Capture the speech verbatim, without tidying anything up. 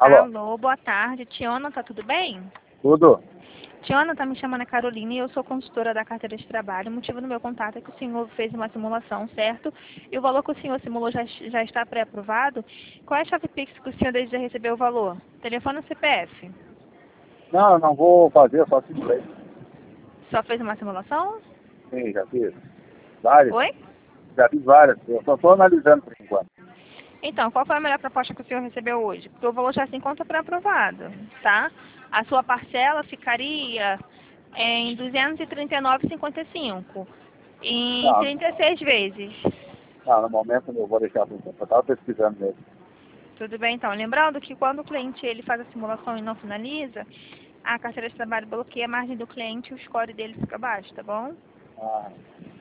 Alô? Alô, boa tarde. Tiana, tá tudo bem? Tudo? Tiana, tá me chamando a Carolina e eu sou consultora da carteira de trabalho. O motivo do meu contato é que o senhor fez uma simulação, certo? E o valor que o senhor simulou já, já está pré-aprovado. Qual é a chave Pix que o senhor deseja receber o valor? Telefone ou C P F? Não, eu não vou fazer, só se fez. Só fez uma simulação? Sim, já fiz. Várias. Oi? Já fiz várias. Eu só estou analisando por enquanto. Então, qual foi a melhor proposta que o senhor recebeu hoje? Porque o valor já se encontra pré-aprovado, tá? A sua parcela ficaria em duzentos e trinta e nove reais e cinquenta e cinco em Não, trinta e seis vezes. não, no momento eu vou deixar por enquanto. Eu estava pesquisando mesmo. Tudo bem, então. Lembrando que quando o cliente ele faz a simulação e não finaliza, a carteira de trabalho bloqueia a margem do cliente e o score dele fica baixo, tá bom? Ah,